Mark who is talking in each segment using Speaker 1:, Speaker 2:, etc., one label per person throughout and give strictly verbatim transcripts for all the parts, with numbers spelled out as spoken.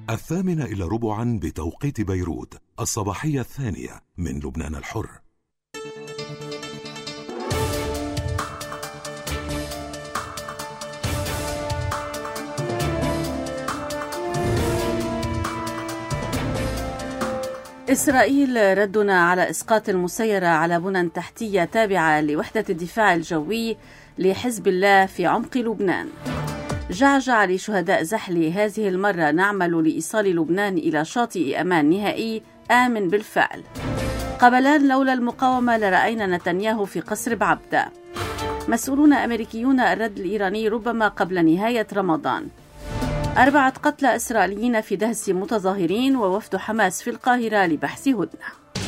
Speaker 1: الثامنة إلى ربعا بتوقيت بيروت، الصباحية الثانية من لبنان الحر.
Speaker 2: إسرائيل ردنا على إسقاط المسيرة على بنى تحتية تابعة لوحدة الدفاع الجوي لحزب الله في عمق لبنان. جعجع لشهداء زحلي: هذه المرة نعمل لإيصال لبنان إلى شاطئ أمان نهائي آمن بالفعل. قبلان: لولا المقاومة لرأينا نتنياهو في قصر بعبدة. مسؤولون أمريكيون: الرد الإيراني ربما قبل نهاية رمضان. أربعة قتلى إسرائيليين في دهس متظاهرين، ووفد حماس في القاهرة لبحث هدنة.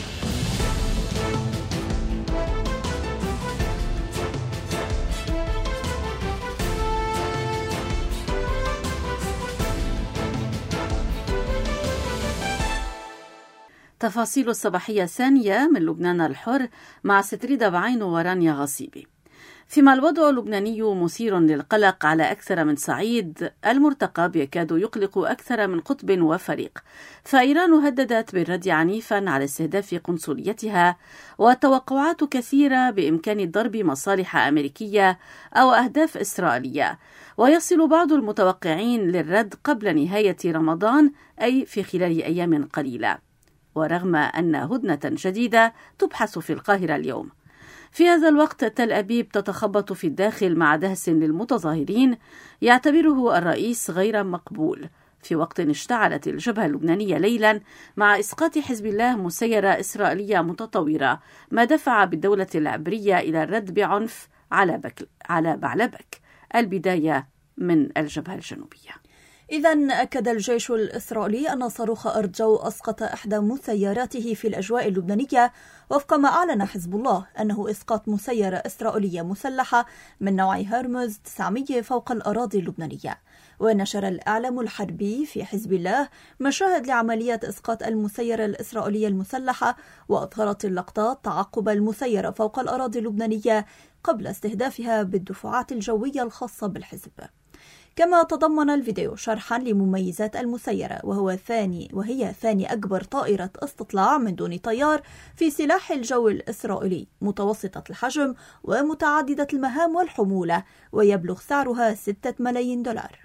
Speaker 2: تفاصيل الصباحية الثانية من لبنان الحر مع ستريدا بعينو ورانيا غصيبي. فيما الوضع اللبناني مثير للقلق على أكثر من صعيد، المرتقب يكاد يقلق أكثر من قطب وفريق، فإيران هددت بالرد عنيفا على استهداف قنصليتها، وتوقعات كثيرة بإمكان ضرب مصالح أمريكية أو أهداف إسرائيلية، ويصل بعض المتوقعين للرد قبل نهاية رمضان، أي في خلال أيام قليلة، ورغم أن هدنة جديدة تبحث في القاهرة اليوم. في هذا الوقت تل أبيب تتخبط في الداخل مع دهس للمتظاهرين يعتبره الرئيس غير مقبول، في وقت اشتعلت الجبهة اللبنانية ليلا مع إسقاط حزب الله مسيرة إسرائيلية متطورة، ما دفع بالدولة العبرية إلى الرد بعنف على, بك على بعلبك. البداية من الجبهة الجنوبية.
Speaker 3: إذن أكد الجيش الإسرائيلي أن صاروخ أرض جو أسقط إحدى مسيراته في الأجواء اللبنانية، وفق ما أعلن حزب الله أنه إسقاط مسيرة إسرائيلية مسلحة من نوع هرمز تسعمية فوق الأراضي اللبنانية. ونشر الإعلام الحربي في حزب الله مشاهد لعملية إسقاط المسيرة الإسرائيلية المسلحة، وأظهرت اللقطات تعقب المسيرة فوق الأراضي اللبنانية قبل استهدافها بالدفاعات الجوية الخاصة بالحزب. كما تضمن الفيديو شرحا لمميزات المسيرة، وهو ثاني وهي ثاني أكبر طائرة استطلاع من دون طيار في سلاح الجو الإسرائيلي، متوسطة الحجم ومتعددة المهام والحمولة، ويبلغ سعرها ستة ملايين دولار.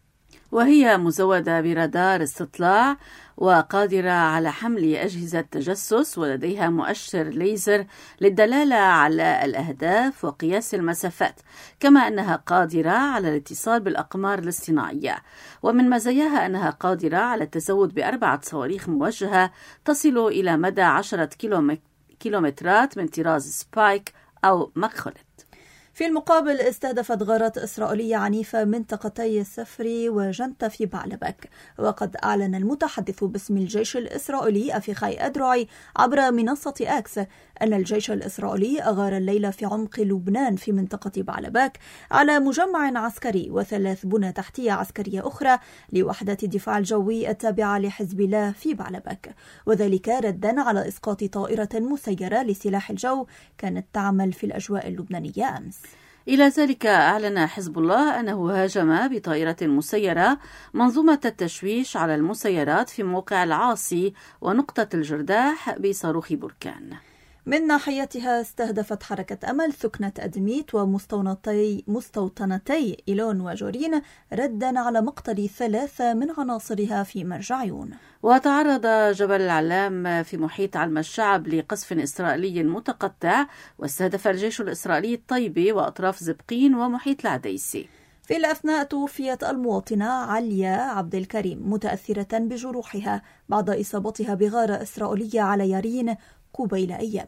Speaker 2: وهي مزودة برادار استطلاع وقادرة على حمل أجهزة تجسس، ولديها مؤشر ليزر للدلالة على الأهداف وقياس المسافات، كما أنها قادرة على الاتصال بالأقمار الاصطناعية. ومن مزاياها أنها قادرة على التزود بأربعة صواريخ موجهة تصل إلى مدى عشرة كيلومترات من طراز سبايك أو مكخولت.
Speaker 3: في المقابل استهدفت غارات إسرائيلية عنيفة منطقتي سفري وجنتا في بعلبك. وقد أعلن المتحدث باسم الجيش الإسرائيلي أفيخاي أدرعي عبر منصة أكس أن الجيش الإسرائيلي أغار الليلة في عمق لبنان في منطقة بعلبك على مجمع عسكري وثلاث بنى تحتية عسكرية أخرى لوحدة الدفاع الجوي التابعة لحزب الله في بعلبك، وذلك ردا على إسقاط طائرة مسيرة لسلاح الجو كانت تعمل في الأجواء اللبنانية أمس.
Speaker 2: إلى ذلك أعلن حزب الله أنه هاجم بطائرة مسيرة منظومة التشويش على المسيرات في موقع العاصي ونقطة الجرداح بصاروخ بركان.
Speaker 3: من ناحيتها استهدفت حركة أمل ثكنة أدميت ومستوطنتي مستوطنتي إيلون وجورين ردا على مقتل ثلاثة من عناصرها في مرجعيون.
Speaker 2: وتعرض جبل العلام في محيط علم الشعب لقصف إسرائيلي متقطع، واستهدف الجيش الإسرائيلي الطيبة وأطراف زبقين ومحيط العديسي.
Speaker 3: في الأثناء توفيت المواطنة عليا عبد الكريم متأثرة بجروحها بعد إصابتها بغارة إسرائيلية على يارين قبيل أيام.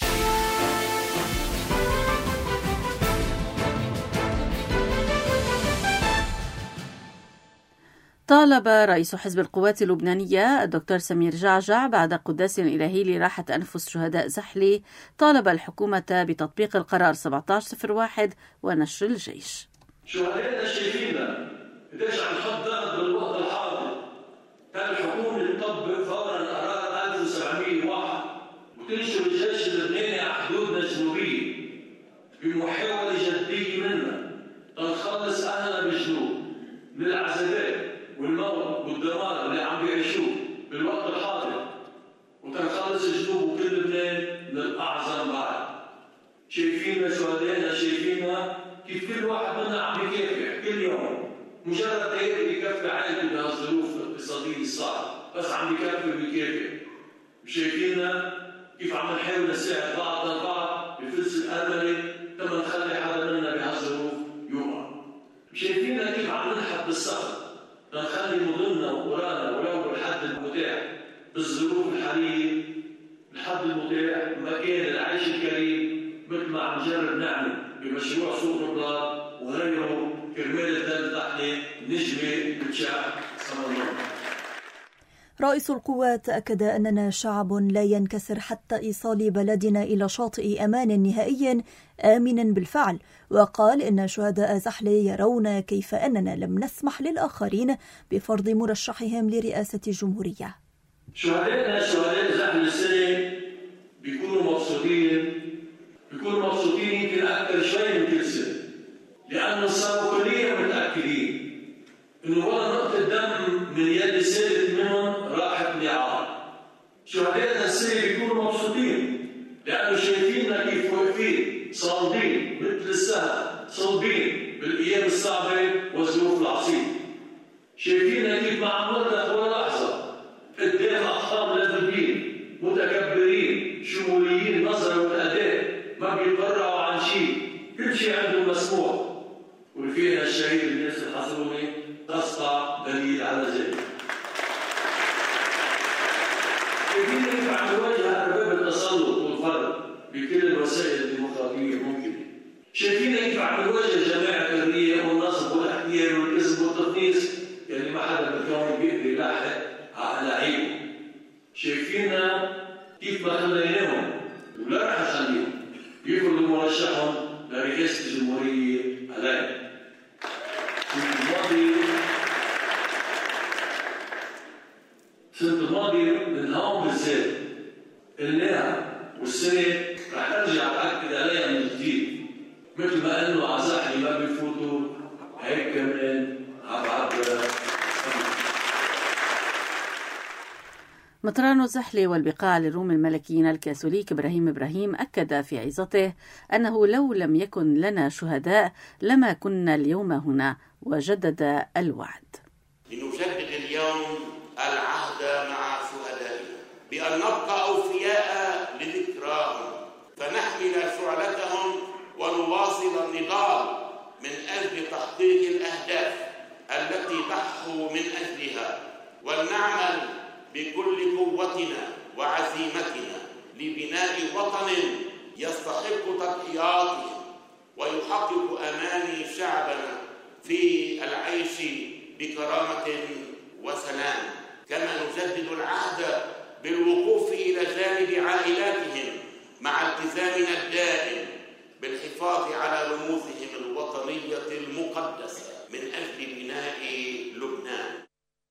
Speaker 2: طالب رئيس حزب القوات اللبنانية الدكتور سمير جعجع بعد قداس إلهي لراحة أنفس شهداء زحلي، طالب الحكومة بتطبيق القرار سبعة عشر صفر واحد ونشر الجيش.
Speaker 4: شهدائنا شايفيننا قديش عم نحضر بالوقت الحاضر، كان الحكومة تطبق فورا قرار ألف وسبعمية وواحد وتنشر الجيش اللبناني على حدودنا الجنوبية بمحاولة جدية منا تنخلص أهلنا بالجنوب من العذابات والموت والدمار اللي عم شايفيننا شهدائنا، شايفيننا كيف كل واحد منا عم يكافح كل يوم، مجرد هيك بيكفي عائلته بهالظروف الاقتصادية الصعبة، بس عم بيكفي وبيكافح. شايفيننا كيف عم نحاول نساعد بعضنا البعض بفلس الأرملة تما نخلي حدا منا بهالظروف يوقع. شايفيننا كيف عم ننحت بالصخر لنخلي مدننا وقرانا ولو بالحد المتاح بالظروف الحالية، الحد المتاح مكان العيش الكريم، مثل ما عم نجرب نعمل بمشروع سوق الرباط وغيره كرمال الدل تحت نجمة بتشع سما الله.
Speaker 3: رئيس القوات أكد أننا شعب لا ينكسر حتى إيصال بلدنا إلى شاطئ أمان نهائي آمن بالفعل، وقال إن شهداء زحلة يرون كيف أننا لم نسمح للآخرين بفرض مرشحهم لرئاسة الجمهورية.
Speaker 4: شهدائنا شهداء زحلة السنة بيكونوا مبسوطين، بيكونوا مبسوطين يمكن أكثر شوي من كل سنة، لأنه صاروا كليا متأكدين إنه ولا نقطة دم من يد سادت منهم راحت لعار. شهدائنا السنة بيكونوا مبسوطين لأنه شايفيننا كيف واقفين صامدين مثل السهم صلبين بالأيام الصعبة والظروف العصيبة. شايفيننا كيف ما عم نغلط ولا لحظة قدام أحطام لذيذين متكبرين شموليين نظرا والأداء ما بيتبرعوا عن شيء، كل شيء عندهم مسموح. ورفيقنا الشهيد الناس الحصروني تسطع دليل على ذلك. شايفين كيف عم نواجه أرباب التسلط والفرض بكل الوسائل الديمقراطية الممكنة. شايفين كيف عم نواجه جماعة الحرية والنصب والاحتيال والكذب والتقنيص اللي ما حدا بالكون بيقدر يلاحق على عيبه. شايفيننا كيف ما خليناهم ولا رح نخليهم يفرضوا مرشحهم لرئاسة الجمهورية علينا. السنة الماضية السنة الماضية من هون بالذات قلناها والسنة رح ارجع أأكد عليها من جديد، مثل ما انه على زحلة ما بيفوتوا هيك كمان عم بعبر.
Speaker 2: مطران زحلة والبقاع للروم الملكيين الكاثوليك إبراهيم إبراهيم أكد في عظته أنه لو لم يكن لنا شهداء لما كنا اليوم هنا، وجدد الوعد.
Speaker 5: لنجدد اليوم العهد مع شهدائنا بأن نبقى أوفياء لذكراهم، فنحمل شعلتهم ونواصل النضال من أجل تحقيق الأهداف التي ضحوا من أجلها، ولنعمل بكل قوتنا وعزيمتنا لبناء وطن يستحق تضحياتهم ويحقق أماني شعبنا في العيش بكرامة وسلام. كما نجدد العهد بالوقوف إلى جانب عائلاتهم مع التزامنا الدائم بالحفاظ على رموزهم الوطنية المقدسة من أجل بناء لبنان.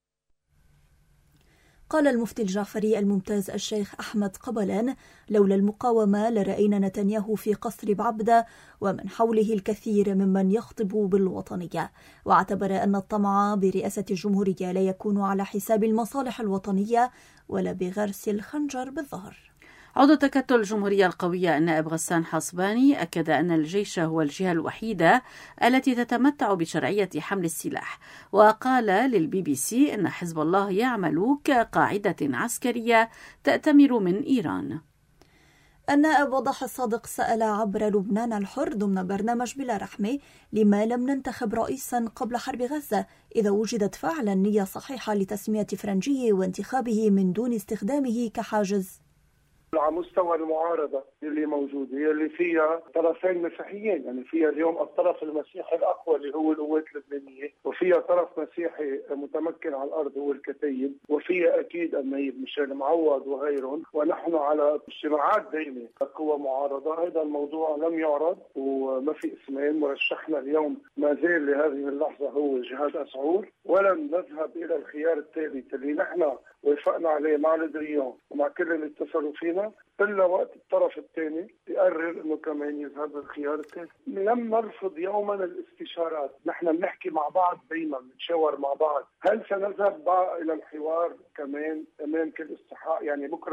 Speaker 3: قال المفتي الجعفري الممتاز الشيخ أحمد قبلان: لولا المقاومة لرأينا نتنياهو في قصر بعبدة ومن حوله الكثير ممن يخطب بالوطنية. واعتبر أن الطمع برئاسة الجمهورية لا يكون على حساب المصالح الوطنية ولا بغرس الخنجر بالظهر.
Speaker 2: عضو تكتل الجمهورية القوية النائب غسان حصباني أكد أن الجيش هو الجهة الوحيدة التي تتمتع بشرعية حمل السلاح، وقال للبي بي سي أن حزب الله يعمل كقاعدة عسكرية تأتمر من إيران.
Speaker 3: النائب وضح الصادق سأل عبر لبنان الحر ضمن برنامج بلا رحمة: لما لم ننتخب رئيسا قبل حرب غزة إذا وجدت فعلا نية صحيحة لتسمية فرنجية وانتخابه من دون استخدامه كحاجز؟
Speaker 6: على مستوى المعارضة اللي موجودة اللي فيها طرفين مسيحيين، يعني فيها اليوم الطرف المسيحي الأقوى اللي هو القوات اللبنانية، وفيها طرف مسيحي متمكن على الأرض هو الكتيب، وفيها أكيد النائب ميشيل معوض وغيرهم، ونحن على اجتماعات دائمة كقوى معارضة. هذا الموضوع لم يعرض وما في اسمين. مرشحنا اليوم ما زال لهذه اللحظة هو جهاد أسعور، ولن نذهب إلى الخيار الثالث اللي نحن وفقنا عليه مع الادريون ومع كل اللي اتصلوا فينا إلا وقت الطرف الثاني يقرر إنه كمان يذهب للخيار الثالث. لم نرفض يوما الاستشارات، نحن بنحكي مع بعض دايما، بنتشاور مع بعض. هل سنذهب بقى إلى الحوار كمان أمام كل استحقاق؟ يعني بكرة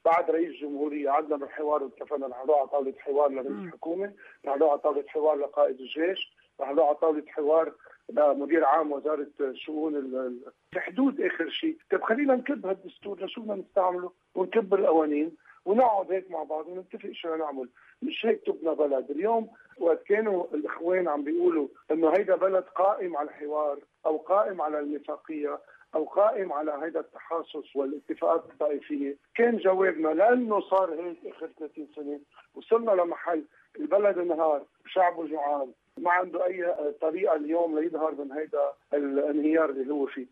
Speaker 6: بعد رئيس الجمهورية عدنا بالحوار واتفقنا رح نروح على طاولة حوار لرئيس الحكومة، رح نروح على طاولة حوار لقائد الجيش، رح نروح على طاولة حوار لمدير عام وزارة الشؤون ال... في حدود آخر شيء. طيب خلينا نكب هالدستور لشو بدنا نستعمله ونكب القوانين ونقعد هيك مع بعض ونتفق شو نعمل. مش هيك تبنى بلد. اليوم وقت كانوا الإخوان عم بيقولوا إنه هيدا بلد قائم على الحوار أو قائم على الميثاقية أو قائم على هيدا التحاصص والاتفاقات الطائفية، كان جوابنا لأنه صار هيك آخر ثلاثين سنة وصلنا لمحل البلد انهار، شعبه جوعان، ما عنده أي طريقة اليوم ليظهر من هيدا الانهيار اللي هو فيه.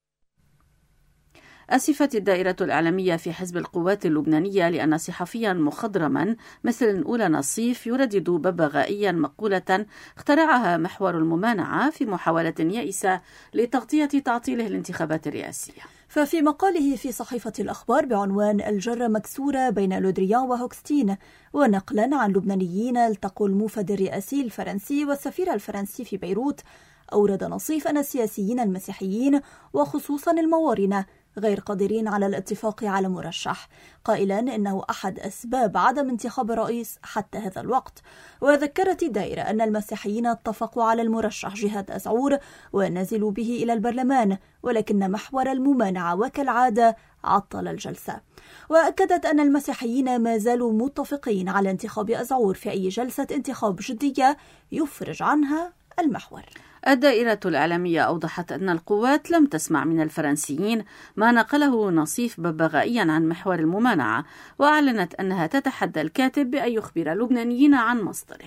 Speaker 2: أسفت الدائرة الإعلامية في حزب القوات اللبنانية لأن صحفيا مخضرما مثل أولى نصيف يردد ببغائيا مقولة اخترعها محور الممانعة في محاولة يائسة لتغطية تعطيله الانتخابات الرئاسية.
Speaker 3: ففي مقاله في صحيفة الأخبار بعنوان الجرة مكسورة بين لودريان وهوكستين، ونقلا عن لبنانيين التقوا الموفد الرئاسي الفرنسي والسفير الفرنسي في بيروت، أورد نصيف أن السياسيين المسيحيين وخصوصا الموارنة غير قادرين على الاتفاق على مرشح، قائلا إنه أحد أسباب عدم انتخاب الرئيس حتى هذا الوقت. وذكرت الدائرة أن المسيحيين اتفقوا على المرشح جهاد أزعور ونزلوا به إلى البرلمان، ولكن محور الممانعة وكالعادة عطل الجلسة. وأكدت أن المسيحيين ما زالوا متفقين على انتخاب أزعور في أي جلسة انتخاب جدية يفرج عنها المحور.
Speaker 2: الدائرة الإعلامية أوضحت أن القوات لم تسمع من الفرنسيين ما نقله نصيف ببغائيا عن محور الممانعة، وأعلنت أنها تتحدى الكاتب بأن يخبر اللبنانيين عن مصدره.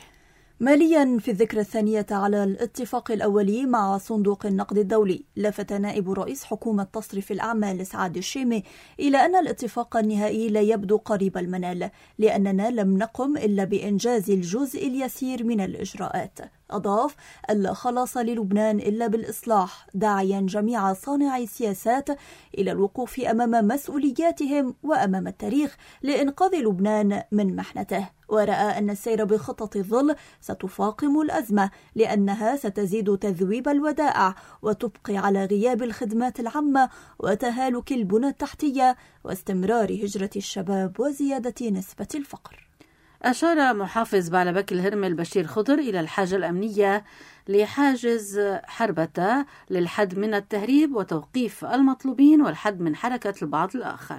Speaker 3: ماليا في الذكرى الثانية على الاتفاق الأولي مع صندوق النقد الدولي، لفت نائب رئيس حكومة تصريف الأعمال سعد الشيمي إلى أن الاتفاق النهائي لا يبدو قريب المنال، لأننا لم نقم إلا بإنجاز الجزء اليسير من الإجراءات. أضاف: ألا خلاص للبنان إلا بالإصلاح، داعيا جميع صانعي السياسات إلى الوقوف أمام مسؤولياتهم وأمام التاريخ لإنقاذ لبنان من محنته. ورأى أن السير بخطة الظل ستفاقم الأزمة، لأنها ستزيد تذويب الودائع وتبقي على غياب الخدمات العامة وتهالك البنى التحتية واستمرار هجرة الشباب وزيادة نسبة الفقر.
Speaker 2: أشار محافظ بعلبك الهرمل بشير خضر إلى الحاجة الأمنية لحاجز حربة للحد من التهريب وتوقيف المطلوبين والحد من حركة البعض الآخر.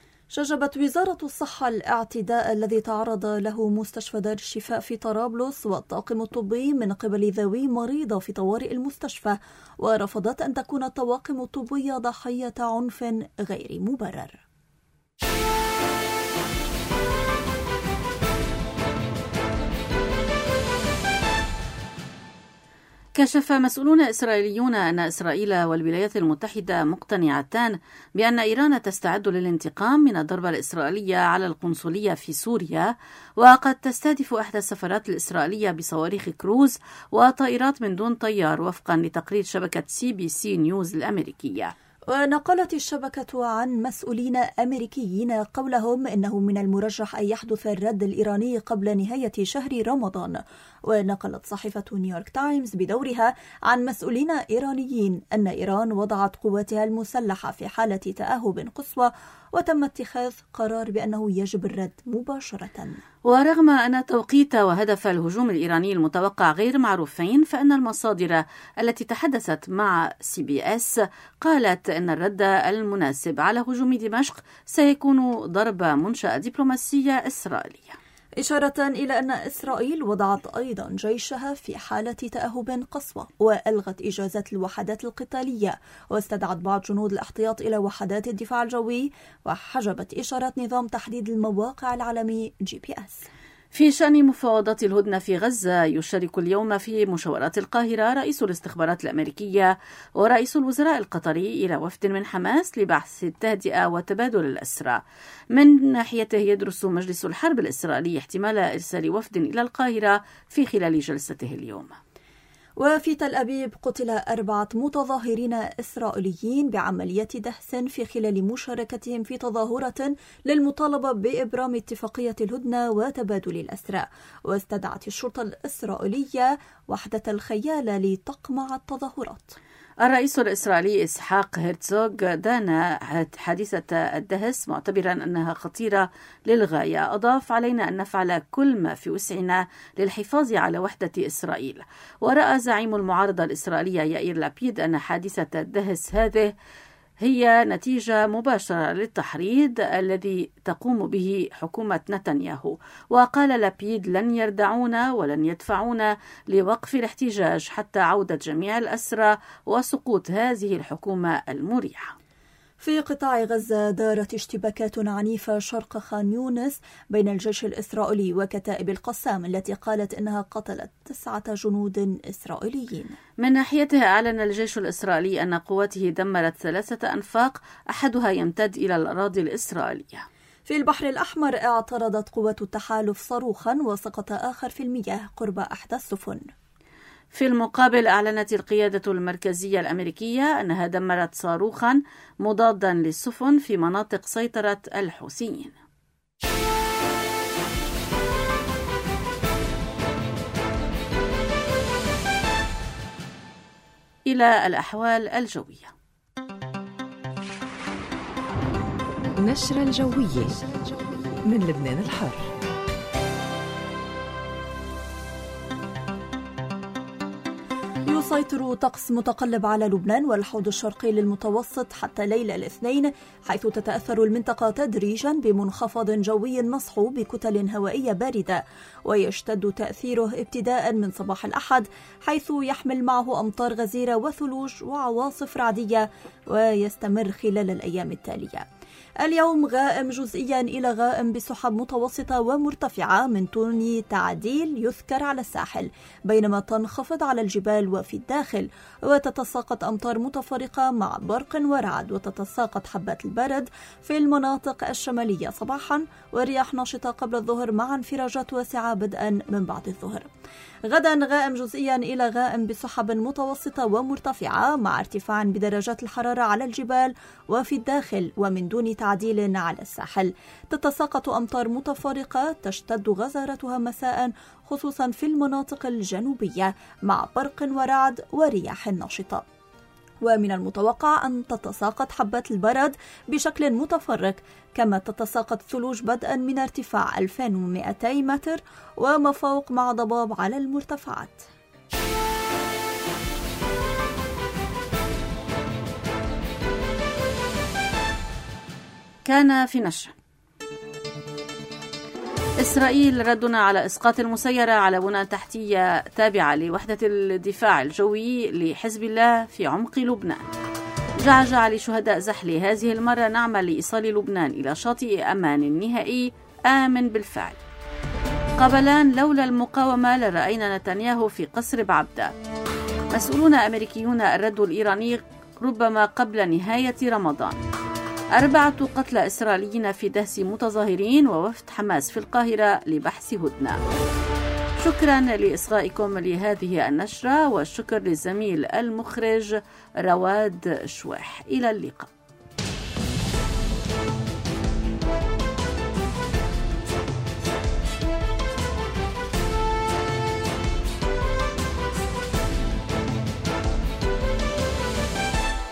Speaker 3: شجبت وزارة الصحة الاعتداء الذي تعرض له مستشفى دار الشفاء في طرابلس والطاقم الطبي من قبل ذوي مريضة في طوارئ المستشفى، ورفضت أن تكون الطواقم الطبية ضحية عنف غير مبرر.
Speaker 2: كشف مسؤولون إسرائيليون أن إسرائيل والولايات المتحدة مقتنعتان بأن إيران تستعد للانتقام من الضربة الإسرائيلية على القنصلية في سوريا، وقد تستهدف إحدى السفارات الإسرائيلية بصواريخ كروز وطائرات من دون طيار، وفقا لتقرير شبكة سي بي سي نيوز الأمريكية.
Speaker 3: ونقلت الشبكة عن مسؤولين أمريكيين قولهم إنه من المرجح أن يحدث الرد الإيراني قبل نهاية شهر رمضان. ونقلت صحيفة نيويورك تايمز بدورها عن مسؤولين إيرانيين أن إيران وضعت قواتها المسلحة في حالة تأهب قصوى، وتم اتخاذ قرار بأنه يجب الرد مباشرة.
Speaker 2: ورغم أن توقيت وهدف الهجوم الإيراني المتوقع غير معروفين، فإن المصادر التي تحدثت مع سي بي اس قالت أن الرد المناسب على هجوم دمشق سيكون ضرب منشأة دبلوماسية إسرائيلية،
Speaker 3: إشارة إلى أن إسرائيل وضعت أيضا جيشها في حالة تأهب قصوى، وألغت إجازات الوحدات القتالية، واستدعت بعض جنود الاحتياط إلى وحدات الدفاع الجوي، وحجبت إشارات نظام تحديد المواقع العالمي جي بي اس.
Speaker 2: في شأن مفاوضات الهدنة في غزة، يشارك اليوم في مشاورات القاهرة رئيس الاستخبارات الأمريكية ورئيس الوزراء القطري إلى وفد من حماس لبحث التهدئة وتبادل الأسرى. من ناحيته يدرس مجلس الحرب الإسرائيلي احتمال إرسال وفد إلى القاهرة في خلال جلسته اليوم.
Speaker 3: وفي تل أبيب قتل أربعة متظاهرين إسرائيليين بعملية دهس في خلال مشاركتهم في تظاهرة للمطالبة بإبرام اتفاقية الهدنة وتبادل الأسرى. واستدعت الشرطة الإسرائيلية وحدة الخيالة لتقمع التظاهرات.
Speaker 2: الرئيس الإسرائيلي إسحاق هرتزوغ دان حادثة الدهس معتبرا أنها خطيرة للغاية. أضاف: علينا أن نفعل كل ما في وسعنا للحفاظ على وحدة إسرائيل. ورأى زعيم المعارضة الإسرائيلية يائير لابيد أن حادثة الدهس هذه هي نتيجة مباشرة للتحريض الذي تقوم به حكومة نتنياهو. وقال لابيد: لن يردعونا ولن يدفعونا لوقف الاحتجاج حتى عودة جميع الأسرى وسقوط هذه الحكومة المريحة.
Speaker 3: في قطاع غزة دارت اشتباكات عنيفة شرق خان يونس بين الجيش الإسرائيلي وكتائب القسام التي قالت إنها قتلت تسعة جنود إسرائيليين.
Speaker 2: من ناحيته أعلن الجيش الإسرائيلي أن قواته دمرت ثلاثة أنفاق أحدها يمتد إلى الأراضي الإسرائيلية.
Speaker 3: في البحر الأحمر اعترضت قوات التحالف صاروخا وسقط آخر في المياه قرب إحدى السفن.
Speaker 2: في المقابل أعلنت القيادة المركزية الأمريكية أنها دمرت صاروخا مضادا للسفن في مناطق سيطرة الحوثيين. إلى الأحوال الجوية.
Speaker 7: نشرة الجوية من لبنان الحر.
Speaker 3: يسيطر طقس متقلب على لبنان والحوض الشرقي للمتوسط حتى ليلة الاثنين، حيث تتأثر المنطقة تدريجا بمنخفض جوي مصحوب بكتل هوائية باردة، ويشتد تأثيره ابتداء من صباح الأحد، حيث يحمل معه أمطار غزيرة وثلوج وعواصف رعدية، ويستمر خلال الأيام التالية. اليوم غائم جزئيا إلى غائم بسحب متوسطة ومرتفعة من دون تعديل يذكر على الساحل، بينما تنخفض على الجبال وفي الداخل، وتتساقط أمطار متفرقة مع برق ورعد، وتتساقط حبات البرد في المناطق الشمالية صباحا، ورياح ناشطة قبل الظهر مع انفراجات واسعة بدءا من بعد الظهر. غدا غائم جزئيا إلى غائم بسحب متوسطة ومرتفعة مع ارتفاع بدرجات الحرارة على الجبال وفي الداخل ومن دون تعديل على الساحل. تتساقط أمطار متفرقة تشتد غزارتها مساء خصوصا في المناطق الجنوبية مع برق ورعد ورياح ناشطة. ومن المتوقع أن تتساقط حبات البرد بشكل متفرق، كما تتساقط ثلوج بدءا من ارتفاع ألفين ومئتي متر وما فوق مع ضباب على المرتفعات.
Speaker 2: كان في نشر: إسرائيل ردنا على إسقاط المسيرة على بنى تحتية تابعة لوحدة الدفاع الجوي لحزب الله في عمق لبنان. جعجع لشهداء زحل: هذه المرة نعمل لإيصال لبنان إلى شاطئ أمان نهائي آمن بالفعل. قبلان: لولا المقاومة لرأينا نتنياهو في قصر بعبدة. مسؤولون أمريكيون: الرد الإيراني ربما قبل نهاية رمضان. أربعة قتلى إسرائيليين في دهس متظاهرين ووفد حماس في القاهرة لبحث هدنة. شكرا لإصغائكم لهذه النشرة، والشكر للزميل المخرج رواد شواح. إلى اللقاء.